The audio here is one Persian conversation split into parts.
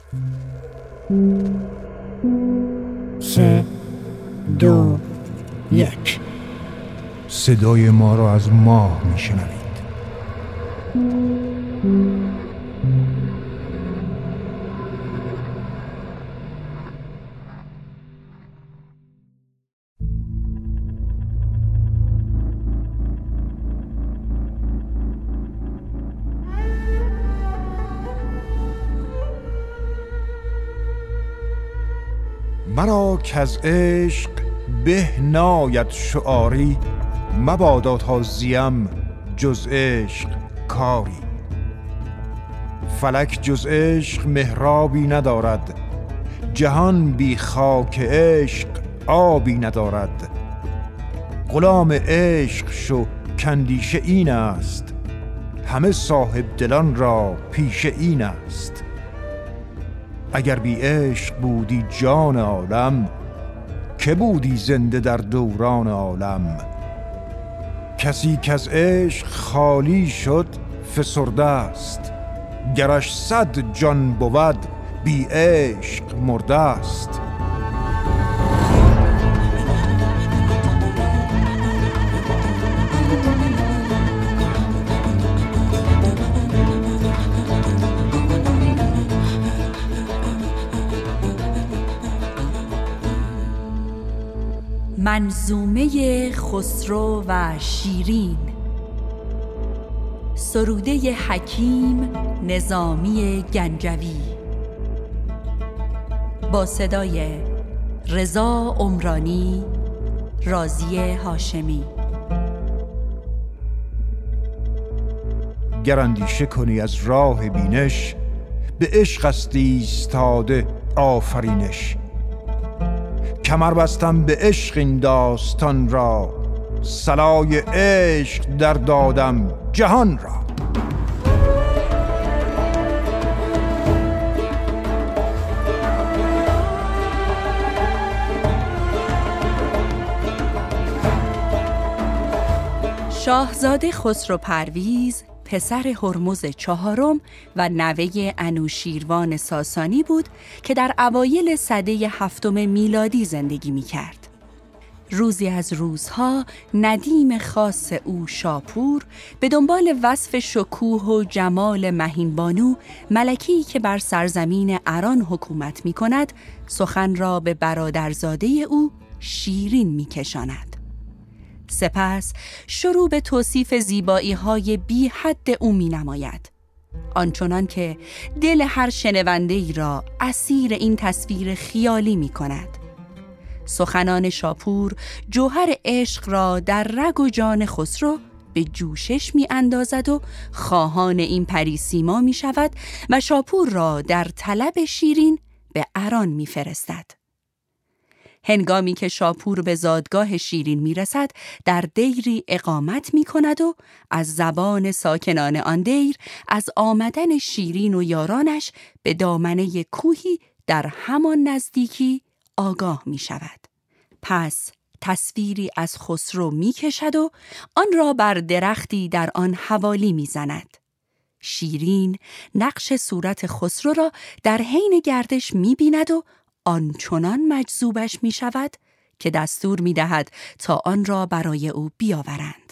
3 2 1. صدای ما را از ماه میشنوید. مرا کز عشق به ناید شعاری، مبادا تا زیم جز عشق کاری. فلک جز عشق محرابی ندارد، جهان بی خاک عشق آبی ندارد. غلام عشق شو کاندیشه این است، همه صاحب دلان را پیشه این است. اگر بی عشق بودی جان عالم، که بودی زنده در دوران عالم. کسی که از عشق خالی شد فسرده است، گرش 100 جان بود بی عشق مرده است. منظومه خسرو و شیرین، سروده حکیم نظامی گنجوی، با صدای رضا عمرانی، راضیه هاشمی. گر اندیشه کنی از راه بینش، به عشق است ایستاده آفرینش. کمر بستم به عشق این داستان را، صلای عشق در دادم جهان را. شاهزاده خسرو پرویز پسر هرمز چهارم و نوه انوشیروان ساسانی بود که در اوایل سده 7 میلادی زندگی می کرد. روزی از روزها ندیم خاص او شاپور به دنبال وصف شکوه و جمال مهین بانو، ملکی که بر سرزمین اران حکومت می کند، سخن را به برادرزاده او شیرین می کشاند. سپس شروع به توصیف زیبایی‌های بی حد او می‌نماید، آنچنان که دل هر شنونده‌ای را اسیر این تصویر خیالی می‌کند. سخنان شاپور جوهر عشق را در رگ و جان خسرو به جوشش می‌اندازد و خواهان این پریسیما می‌شود و شاپور را در طلب شیرین به اران می‌فرستد. هنگامی که شاپور به زادگاه شیرین میرسد، در دیری اقامت میکند و از زبان ساکنان آن دیر از آمدن شیرین و یارانش به دامنه کوهی در همان نزدیکی آگاه میشود. پس تصویری از خسرو میکشد و آن را بر درختی در آن حوالی میزند. شیرین نقش صورت خسرو را در حین گردش میبیند و آنچنان مجذوبش می شود که دستور می دهد تا آن را برای او بیاورند.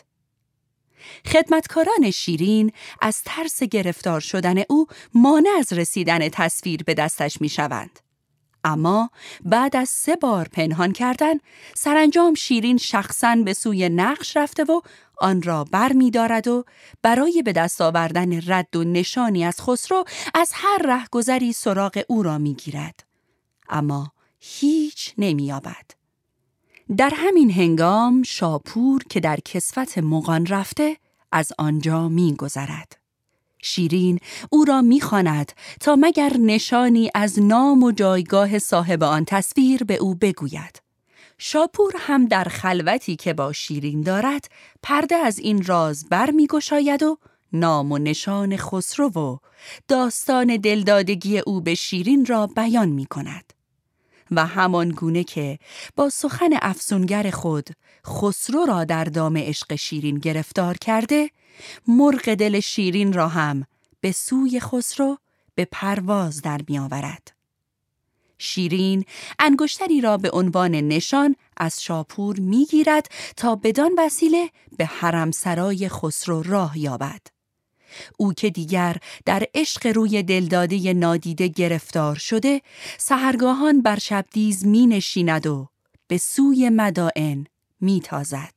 خدمتکاران شیرین از ترس گرفتار شدن او مانع از رسیدن تصویر به دستش می شوند. اما بعد از 3 بار پنهان کردن، سرانجام شیرین شخصاً به سوی نقش رفته و آن را بر می دارد و برای به دست آوردن رد و نشانی از خسرو از هر رهگذری سراغ او را می گیرد. اما هیچ نمی‌یابد. در همین هنگام شاپور که در کسوت مغان رفته از آنجا می‌گذرد. شیرین او را می‌خواند تا مگر نشانی از نام و جایگاه صاحب آن تصویر به او بگوید. شاپور هم در خلوتی که با شیرین دارد پرده از این راز بر می‌گشاید و نام و نشان خسرو و داستان دلدادگی او به شیرین را بیان می‌کند. و همان گونه که با سخن افسونگر خود خسرو را در دام عشق شیرین گرفتار کرده، مرغ دل شیرین را هم به سوی خسرو به پرواز در می آورد. شیرین انگشتری را به عنوان نشان از شاپور می گیرد تا بدان وسیله به حرمسرای خسرو راه یابد. او که دیگر در عشق روی دلداده نادیده گرفتار شده، سحرگاهان بر شبدیز می نشیند و به سوی مدائن می تازد.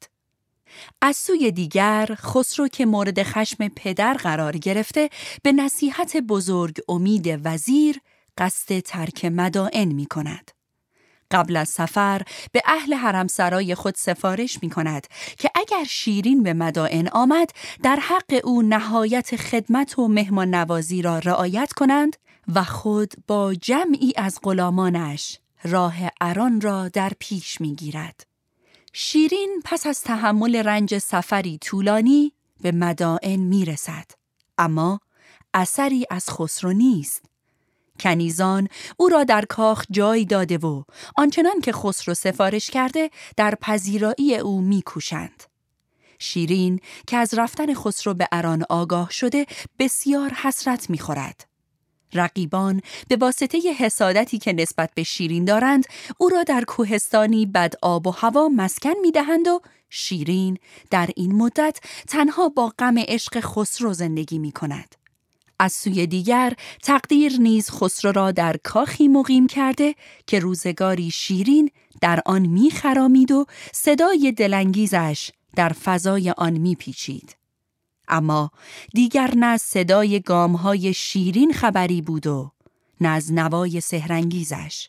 از سوی دیگر خسرو که مورد خشم پدر قرار گرفته، به نصیحت بزرگ امید وزیر قصد ترک مدائن می کند. قبل از سفر به اهل حرمسرای خود سفارش می کند که اگر شیرین به مدائن آمد، در حق او نهایت خدمت و مهمان نوازی را رعایت کنند و خود با جمعی از غلامانش راه اران را در پیش می گیرد. شیرین پس از تحمل رنج سفری طولانی به مدائن می رسد، اما اثری از خسرو نیست. کنیزان او را در کاخ جای داده و آنچنان که خسرو سفارش کرده در پذیرایی او می کوشند. شیرین که از رفتن خسرو به اران آگاه شده بسیار حسرت می خورد. رقیبان به واسطه حسادتی که نسبت به شیرین دارند او را در کوهستانی بد آب و هوا مسکن می دهند و شیرین در این مدت تنها با غم عشق خسرو زندگی می کند. از سوی دیگر تقدیر نیز خسرو را در کاخی مقیم کرده که روزگاری شیرین در آن می خرامید و صدای دلانگیزش در فضای آن می پیچید. اما دیگر نه از صدای گامهای شیرین خبری بود و نه از نوای سحرانگیزش.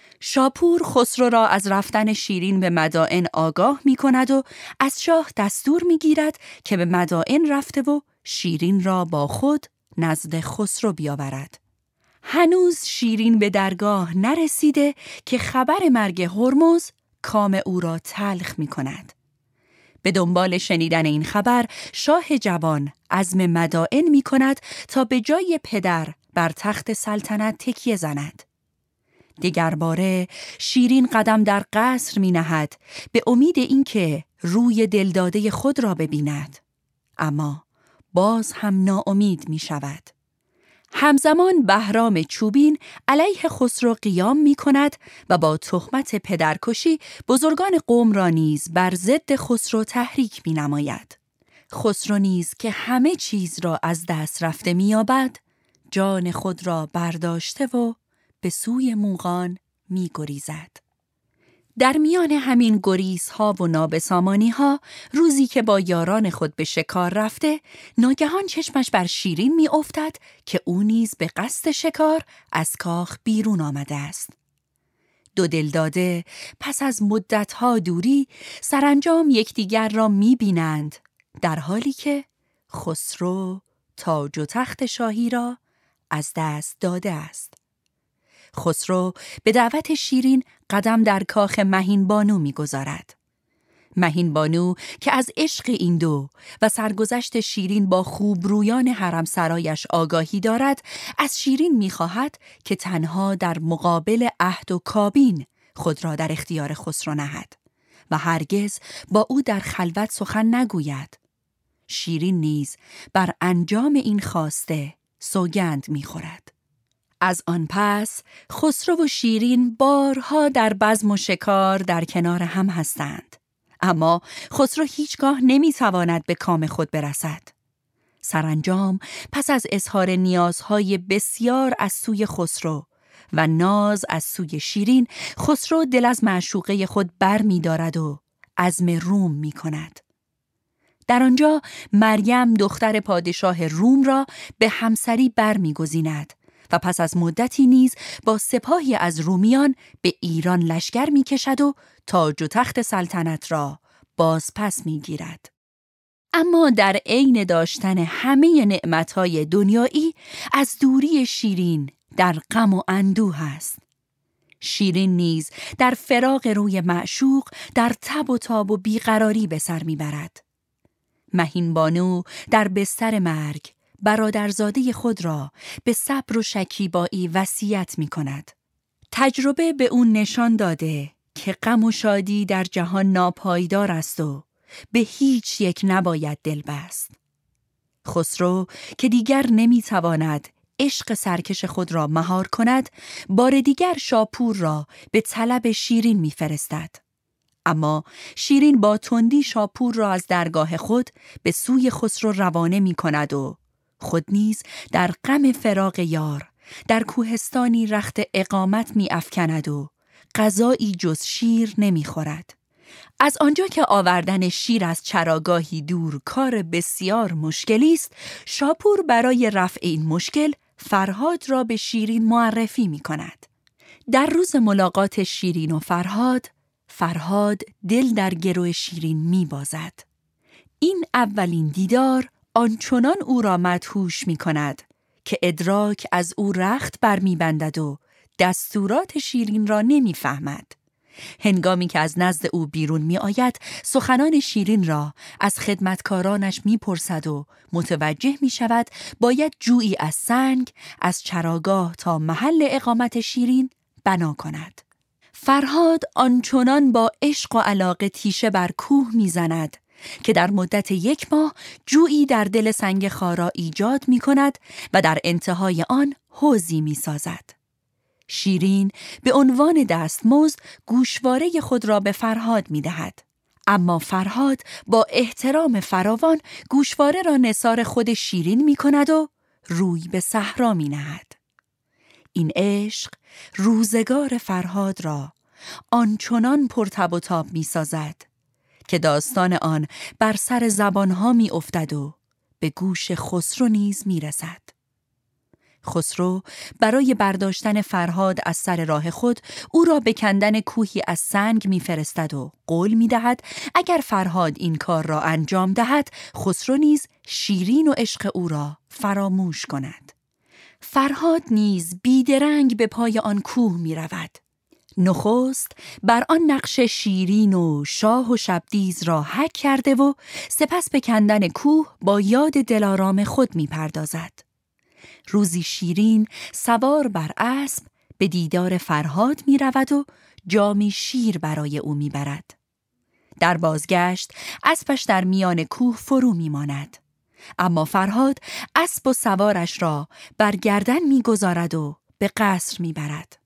شاپور خسرو را از رفتن شیرین به مدائن آگاه می کند و از شاه دستور می گیرد که به مدائن رفته و شیرین را با خود نزد خسرو بیاورد. هنوز شیرین به درگاه نرسیده که خبر مرگ هرمز کام او را تلخ می کند. به دنبال شنیدن این خبر شاه جوان عزم مدائن می کند تا به جای پدر بر تخت سلطنت تکیه زند. دیگر باره شیرین قدم در قصر می نهد به امید اینکه روی دلداده خود را ببیند، اما باز هم ناامید می شود. همزمان بهرام چوبین علیه خسرو قیام می کند و با تهمت پدرکشی بزرگان قوم را نیز بر ضد خسرو تحریک می نماید. خسرو نیز که همه چیز را از دست رفته می یابد، جان خود را برداشته و به سوی موغان می گریزد. در میان همین گریزها و نابسامانی‌ها، روزی که با یاران خود به شکار رفته، ناگهان چشمش بر شیرین می افتد که او نیز به قصد شکار از کاخ بیرون آمده است. دو دلداده پس از مدتها دوری سرانجام یکدیگر را می بینند، در حالی که خسرو تاج و تخت شاهی را از دست داده است. خسرو به دعوت شیرین قدم در کاخ مهین بانو می‌گذارد. مهین بانو که از عشق این دو و سرگذشت شیرین با خوبرویان حرمسرایش آگاهی دارد، از شیرین می‌خواهد که تنها در مقابل عهد و کابین خود را در اختیار خسرو نهد و هرگز با او در خلوت سخن نگوید. شیرین نیز بر انجام این خواسته سوگند می‌خورد. از آن پس خسرو و شیرین بارها در بزم و شکار در کنار هم هستند، اما خسرو هیچگاه نمیتواند به کام خود برسد. سرانجام پس از اظهار نیازهای بسیار از سوی خسرو و ناز از سوی شیرین، خسرو دل از معشوقه خود بر می دارد و عزم روم می کند. در آنجا مریم دختر پادشاه روم را به همسری بر می گزیند و پس از مدتی نیز با سپاهی از رومیان به ایران لشکر می کشد و تاج و تخت سلطنت را باز پس می گیرد. اما در عین داشتن همه نعمتهای دنیایی، از دوری شیرین در غم و اندوه است. شیرین نیز در فراق روی معشوق در تب و تاب و بیقراری به سر می برد. مهین بانو در بستر مرگ برادرزاده خود را به صبر و شکیبایی وصیت می کند. تجربه به اون نشان داده که غم و شادی در جهان ناپایدار است و به هیچ یک نباید دل بست. خسرو که دیگر نمی تواند عشق سرکش خود را مهار کند، بار دیگر شاپور را به طلب شیرین می‌فرستد. اما شیرین با تندی شاپور را از درگاه خود به سوی خسرو روانه می‌کند و خود نیز در غم فراق یار در کوهستانی رخت اقامت می‌افکند و غذایی جز شیر نمی‌خورد. از آنجا که آوردن شیر از چراگاهی دور کار بسیار مشکلی است، شاپور برای رفع این مشکل فرهاد را به شیرین معرفی می‌کند. در روز ملاقات شیرین و فرهاد دل در گرو شیرین می‌بازد. این اولین دیدار آنچنان او را مدهوش می‌کند که ادراک از او رخت برمی‌بندد و دستورات شیرین را نمی‌فهمد. هنگامی که از نزد او بیرون می آید، سخنان شیرین را از خدمتکارانش می پرسد و متوجه می شود باید جویی از سنگ از چراگاه تا محل اقامت شیرین بنا کند. فرهاد آنچنان با عشق و علاقه تیشه بر کوه می زند که در مدت 1 ماه جویی در دل سنگ خارا ایجاد می کند و در انتهای آن حوضی می سازد. شیرین به عنوان دستمزد گوشواره خود را به فرهاد می دهد. اما فرهاد با احترام فراوان گوشواره را نثار خود شیرین می کند و روی به صحرا می نهد. این عشق روزگار فرهاد را آنچنان پرتب و تاب می سازد که داستان آن بر سر زبانها می افتد و به گوش خسرو نیز می رسد. خسرو برای برداشتن فرهاد از سر راه خود او را به کندن کوهی از سنگ می‌فرستد و قول می‌دهد اگر فرهاد این کار را انجام دهد، خسرو نیز شیرین و عشق او را فراموش کند. فرهاد نیز بیدرنگ به پای آن کوه می‌رود. نخست بر آن نقش شیرین و شاه و شبدیز را حک کرده و سپس به کندن کوه با یاد دلارام خود می‌پردازد. روزی شیرین سوار بر اسب به دیدار فرهاد می رود و جامی شیر برای او می برد. در بازگشت اسبش در میان کوه فرو می ماند. اما فرهاد اسب و سوارش را بر گردن می گذارد و به قصر می برد.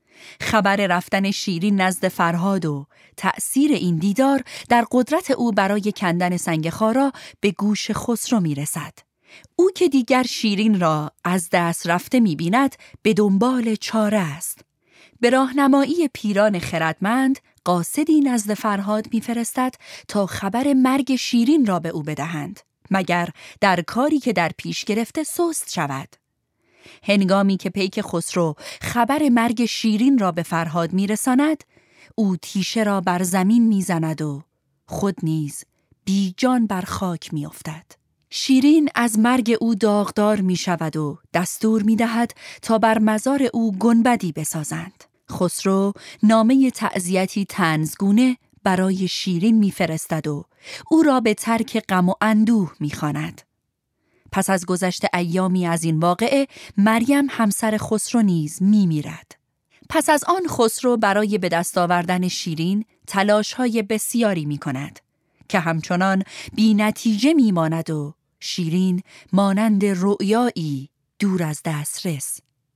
خبر رفتن شیرین نزد فرهاد و تأثیر این دیدار در قدرت او برای کندن سنگ خارا به گوش خسرو می رسد. او که دیگر شیرین را از دست رفته می‌بیند به دنبال چاره است. به راهنمایی پیران خردمند قاصدی نزد فرهاد می‌فرستد تا خبر مرگ شیرین را به او بدهند، مگر در کاری که در پیش گرفته سست شود. هنگامی که پیک خسرو خبر مرگ شیرین را به فرهاد می‌رساند، او تیشه را بر زمین می‌زند و خود نیز بی جان بر خاک می‌افتد. شیرین از مرگ او داغدار می شود و دستور می دهد تا بر مزار او گنبدی بسازند. خسرو نامه تعزیتی طنزگونه برای شیرین می فرستد و او را به ترک غم و اندوه می خواند. پس از گذشت ایامی از این واقعه، مریم همسر خسرو نیز می میرد. پس از آن خسرو برای به دست آوردن شیرین تلاش‌های بسیاری می کند که همچنان بی نتیجه می ماند و شیرین مانند رؤیایی دور از دسترس.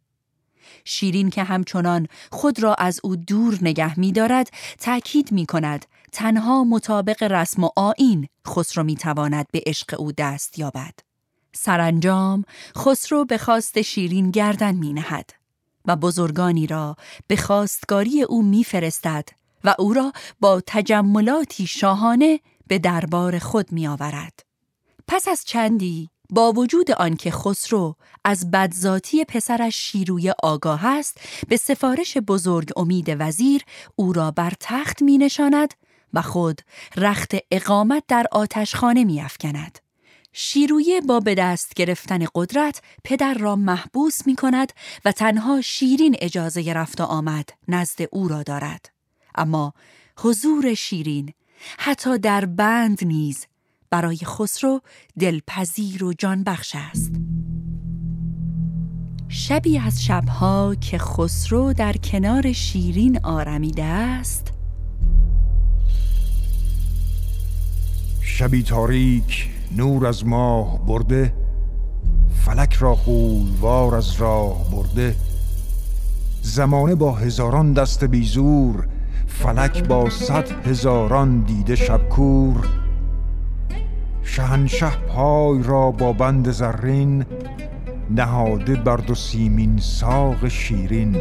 شیرین که همچنان خود را از او دور نگه می دارد، تأکید می کند تنها مطابق رسم و آیین خسرو می تواند به عشق او دست یابد. سرانجام خسرو به خواست شیرین گردن می نهد و بزرگانی را به خواستگاری او می فرستد و او را با تجملاتی شاهانه به دربار خود می آورد. پس از چندی با وجود آنکه خسرو از بدذاتی پسرش شیرویه آگاه است، به سفارش بزرگ امید وزیر او را بر تخت می نشاند و خود رخت اقامت در آتشخانه می افکند. شیرویه با به دست گرفتن قدرت پدر را محبوس می کند و تنها شیرین اجازه رفت و آمد نزد او را دارد. اما حضور شیرین حتی در بند نیز برای خسرو دلپذیر و جانبخش است. شبی از شبها که خسرو در کنار شیرین آرمیده است، شبی تاریک نور از ماه برده، فلک را غولوار از راه برده. زمانه با هزاران دست بیزور، فلک با 100,000 دیده شبکور. شهنشه پای را با بند زرین، نهاده بر 2 سیمین ساق شیرین.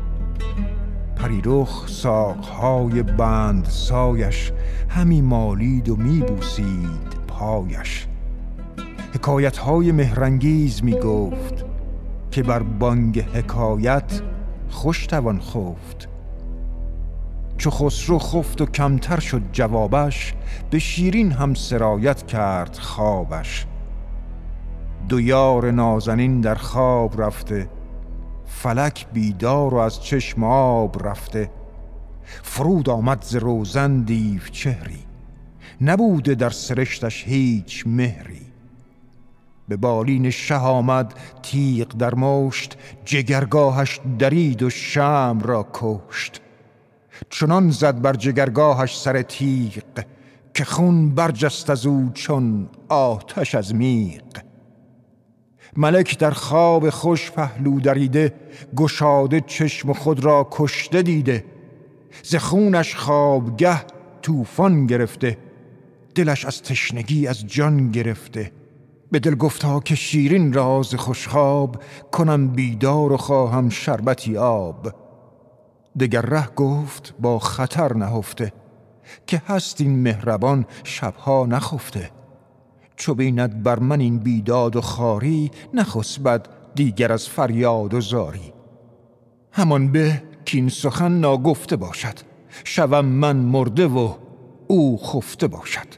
پریرخ ساقهای بند سایش، همی مالید و می بوسید پایش. حکایتهای مهرانگیز می گفت، که بر بانگ حکایت خوش توان خفت. چو خسرو خفت و کمتر شد جوابش، به شیرین هم سرایت کرد خوابش. 2 یار نازنین در خواب رفته، فلک بیدار و از چشم آب رفته. فرود آمد ز روزن دیو چهری، نبوده در سرشتش هیچ مهری. به بالین شه آمد تیغ در مشت، جگرگاهش درید و شمع را کشت. چنان زد بر جگرگاهش سر تیغ، که خون برجست از او چون آتش از میغ. ملک در خواب خوش پهلو دریده، گشاده چشم خود را کشته دیده. ز خونش خوابگه طوفان گرفته، دلش از تشنگی از جان گرفته. به دل گفتا که شیرین را ز خوشخواب، کنم بیدار و خواهم شربتی آب. دگر ره گفت با خطر نهفته، که هست این مهربان شبها نخفته. چو بیند بر من این بیداد و خواری، نخسبد دیگر از فریاد و زاری. همان به کین سخن ناگفته باشد، شوم من مرده و او خفته باشد.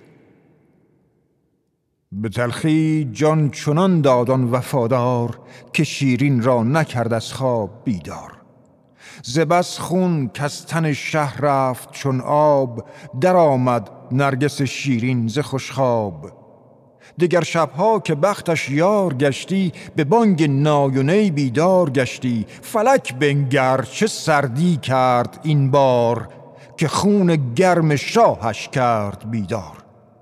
به تلخی جان چنان داد آن وفادار، که شیرین را نکرد از خواب بیدار. ز بس خون کز تن شه رفت چون آب، در آمد نرگس شیرین ز خوشخواب. دگر شبها که بختش یار گشتی، به بانگ نای و نی بیدار گشتی. فلک بنگر چه سردی کرد این بار، که خون گرم شاهش کرد بیدار.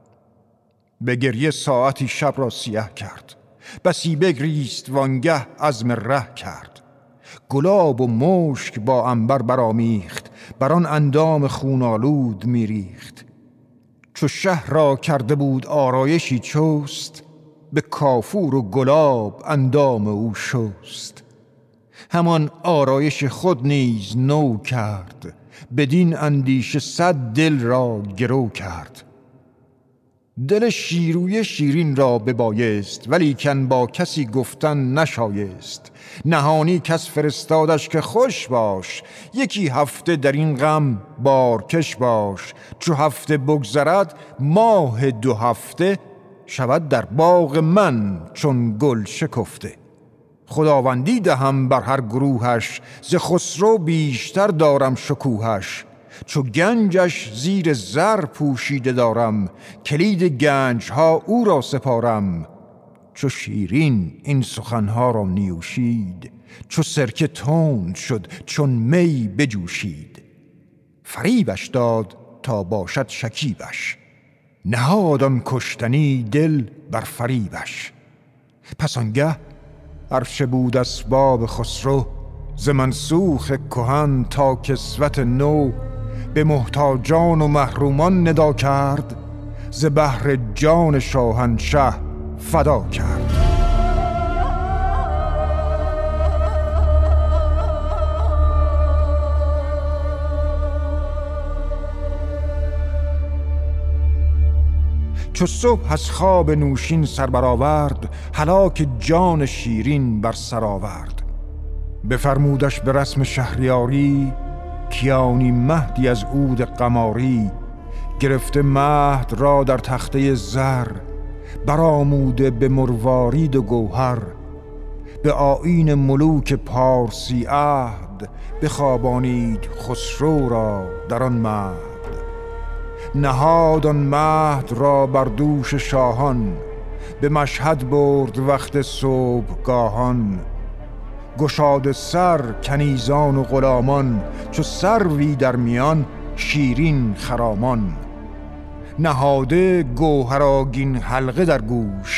به گریه ساعتی شب را سیه کرد، بسی بگریست وانگه عزم ره کرد. گلاب و مشک با عنبر برآمیخت، بر آن اندام خونالود میریخت. چو شه را کرده بود آرایشی چست، به کافور و گلاب اندام او شست. همان آرایش خود نیز نو کرد، بدین اندیشه 100 دل را گرو کرد. دل شیروی شیرین را ببایست، ولیکن با کسی گفتن نشایست. نهانی کس فرستادش که خوش باش، 1 هفته در این غم بارکش باش. چو هفته بگذرد ماه 2 هفته، شود در باغ من چون گل شکفته. خداوندی دهم بر هر گروهش، ز خسرو بیشتر دارم شکوهش. چو گنجش زیر زر پوشیده دارم، کلید گنج ها او را سپارم. چو شیرین این سخنها را نیوشید، چو سرکه تند شد چون می بجوشید. فریبش داد تا باشد شکیبش، نهاد آن کشتنی دل بر فریبش. پس آنگه عرشه بود اسباب خسرو، ز منسوخ کهن تا کسوت نو. به محتاجان و محرومان ندا کرد، ز بهر جان شاهنشه فدا کرد. چو صبح از خواب نوشین سر برآورد، هلاک جان شیرین بر سر آورد. بفرمودش به رسم شهریاری، کیانی مهدی از عود قماری. گرفته مهد را در تخته زر، برآموده به مروارید و گوهر. به آیین ملوک پارسی عهد، بخوابانید خسرو را در آن مهد. نهاد آن مهد را بر دوش شاهان، به مشهد برد وقت صبحگاهان. گشاد سر کنیزان و غلامان، چو سروی در میان شیرین خرامان. نهاده گوهرآگین حلقه در گوش،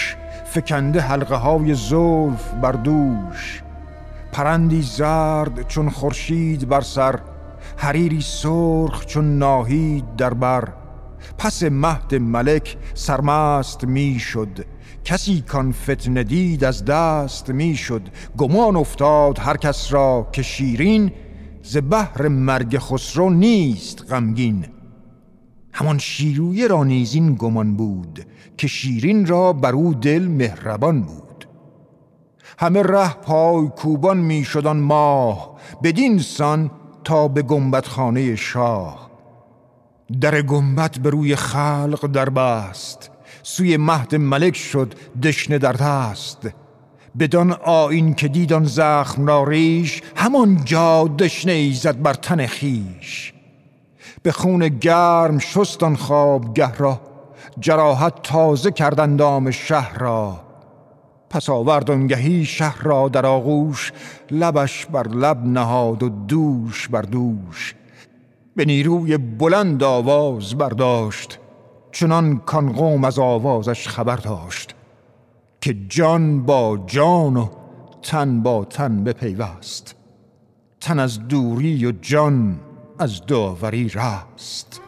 فکنده حلقه های زلف بر دوش. پرندی زرد چون خورشید بر سر، حریری سرخ چون ناهید در بر. پس مهد ملک سرمست می شد، کسی کان فتنه دید از دست می شد. گمان افتاد هر کس را که شیرین، ز بهر مرگ خسرو نیست غمگین. همان شیرویه را نیز این گمان بود، که شیرین را بر او دل مهربان بود. همه ره پای کوبان می شد آن ماه، بدین سان تا به گنبد خانه شاه. در گنبد به روی خلق در بست، سوی مهد ملک شد دشنه در دست. بدان آیین که دیدان زخم را ریش، همان جا دشنه ای زد بر تن خیش. به خون گرم شستان خوابگه را، جراحت تازه کرد اندام شهر را. پس آورد آنگهی شهر را در آغوش، لبش بر لب نهاد و دوش بر دوش. به نیروی بلند آواز برداشت، چنان کان قوم از آوازش خبر داشت. که جان با جان و تن با تن بپیوست، تن از دوری و جان از داوری رست.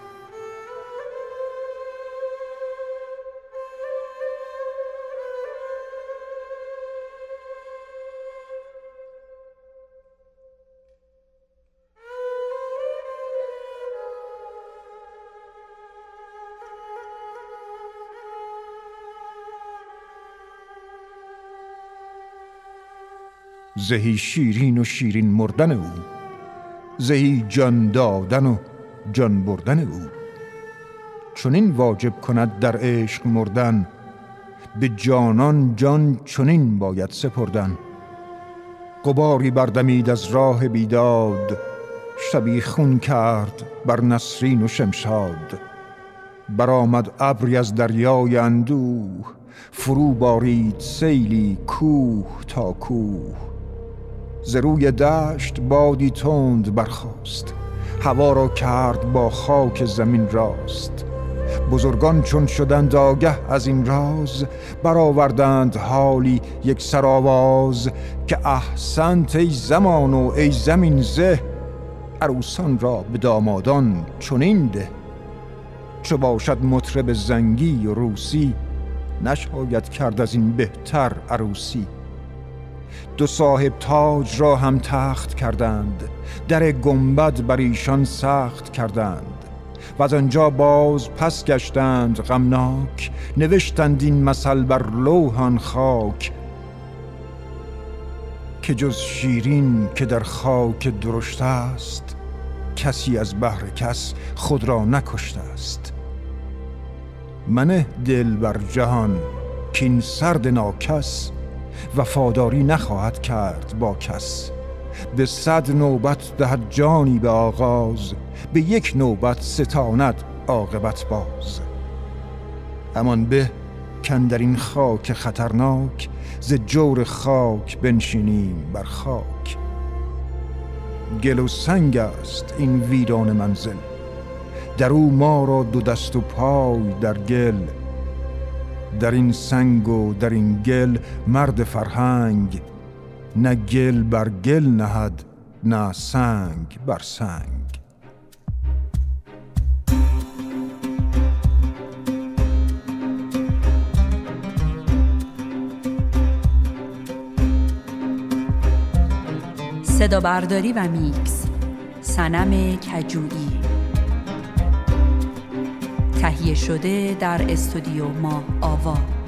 زهی شیرین و شیرین مردن او، زهی جان دادن و جان بردن او. چنین واجب کند در عشق مردن، به جانان جان چنین باید سپردن. غباری بردمید از راه بیداد، شبی خون کرد بر نسرین و شمشاد. برآمد ابری از دریای اندوه، فرو بارید سیلی کوه تا کوه. ز روی دشت بادی تند برخاست، هوا را کرد با خاک زمین راست. بزرگان چون شدند آگه از این راز، برآوردند حالی یک سر آواز. که احسنت ای زمان و ای زمین زه، عروسان را به دامادان چنین ده. چو باشد مطرب زنگی و روسی، نشاید کرد از این بهتر عروسی. دو صاحب تاج را هم تخت کردند، در گنبد بر ایشان سخت کردند. و از آنجا باز پس گشتند غمناک، نوشتند این مثل بر لوحان خاک. که جز شیرین که در خاک درشت است، کسی از بهر کس خود را نکشته است. منه دل بر جهان کین سرد ناکس، وفاداری نخواهد کرد با کس. به 100 نوبت دهد جانی به آغاز، به 1 نوبت ستاند عاقبت باز. همان به کاندر این خاک خطرناک، ز جور خاک بنشینیم بر خاک. گل و سنگ است این ویران منزل، در او ما را 2 دست و پای در گل. در این سنگ و در این گل مرد فرهنگ، نه گل بر گل نهد نه سنگ بر سنگ. صدا برداری و میکس صنم کجویی. تهیه شده در استودیو ما آوا.